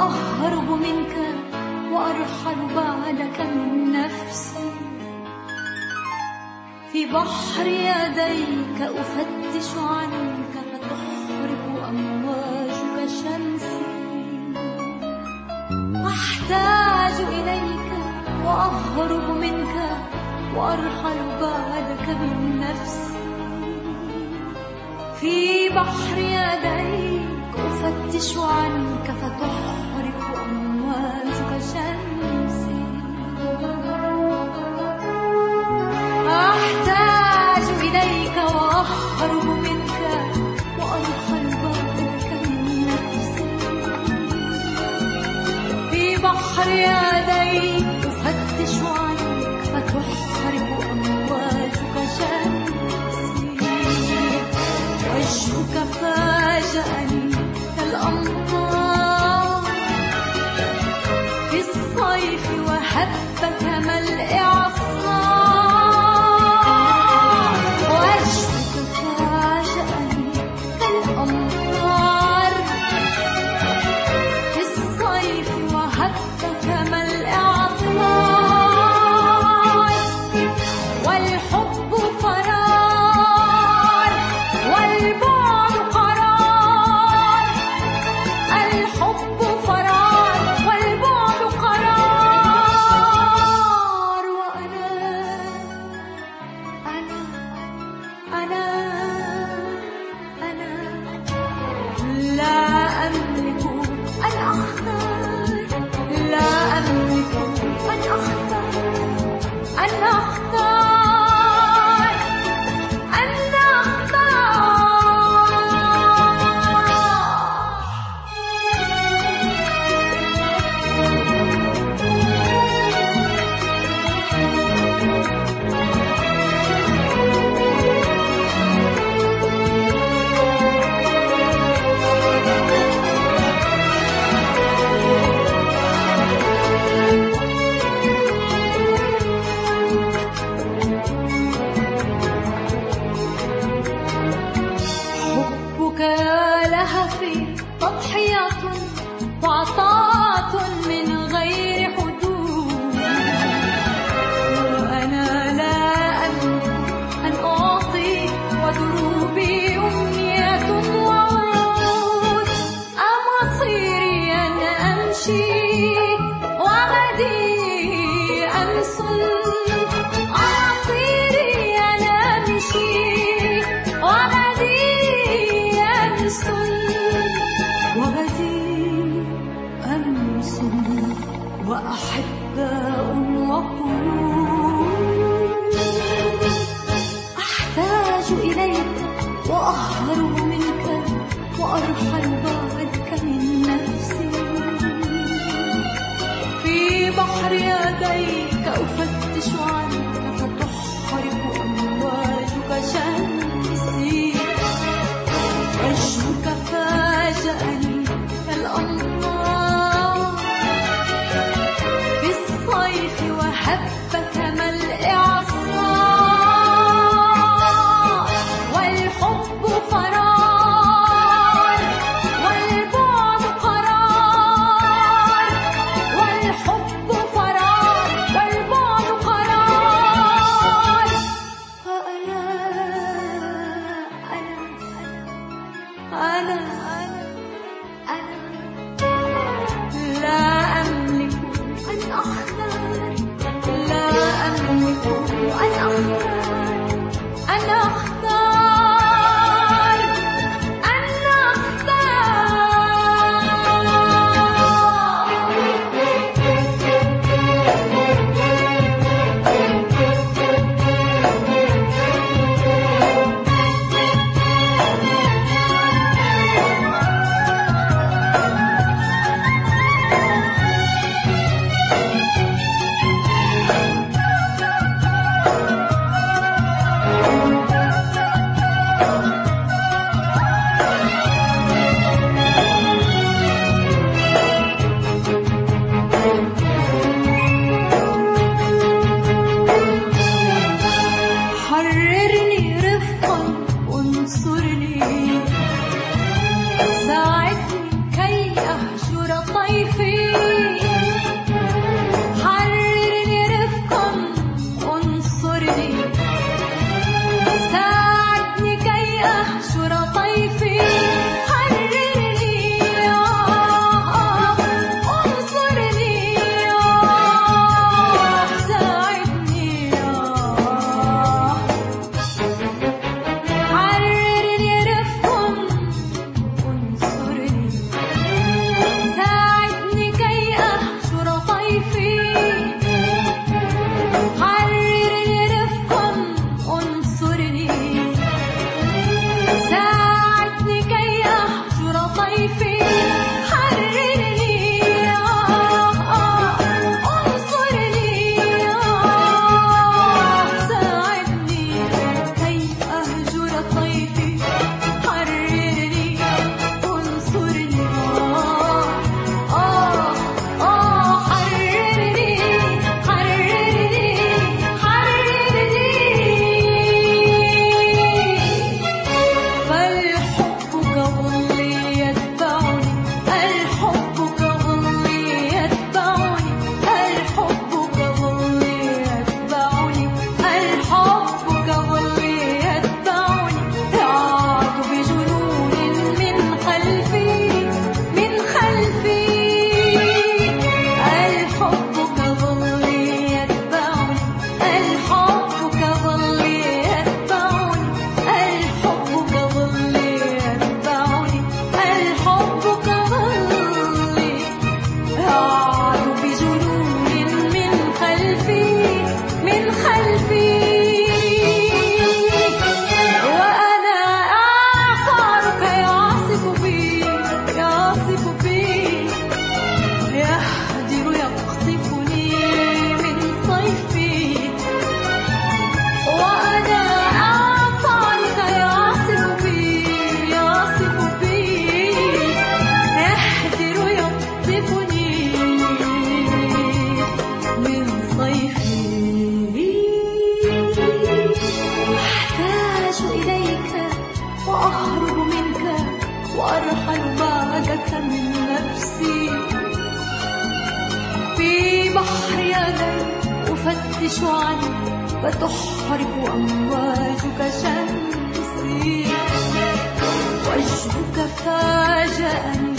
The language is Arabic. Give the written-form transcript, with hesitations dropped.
وأهرب منك وأرحل بعدك من نفسي. في بحر يديك أفتش عنك فتحرق أمواجك شمسي. أحتاج إليك وأهرب منك وأرحل بعدك من نفسي. في بحر يديك أفتش عنك فتحرق أمواجك شمسي. أحتاج إليك وأهرب منك وأرحل بعدك من نفسي. في بحر يديك أفتش عنك فتحرق أمواجك شمسي. وجهك فاجأني كالأمطار في الصيف وهبك ملء عصار. وجهك فاجأني كالأمطار في الصيف وهبك ملء عصار. والحب فرار والبعد قرار. الحب فرار والبعد قرار. وأنا لا أملك أن أختار. لا أملك أن أختار. أن أختار. حبك لهفي تضحية وعطاء من غير حدود. وأنا لا أملك أن أعطي ودروبي أمنية وعود. أمصيري أن أمشي وغدي أمس. أمصيري أن أمشي وغدي أمس. وغدي أمس وأحباء وقلوب. أحتاج إليك وأهرب منك وأرحل بعدك من نفسي. في بحر يديك أفتش عنك فتحرق أمواجك شمسي. وجهك فاجأني كالأمطار في الصيف وهبك ملء عصار. والحب فرار والبعد قرار. والحب فرار والبعد قرار. وأنا لا أملك أن أختار. لا أملك أن أختار. أن أختار. أن وأرحل بعدك من نفسي. في بحر يدي أفتش عنك فتحرق أمواجك شمسي. وجهك فاجأني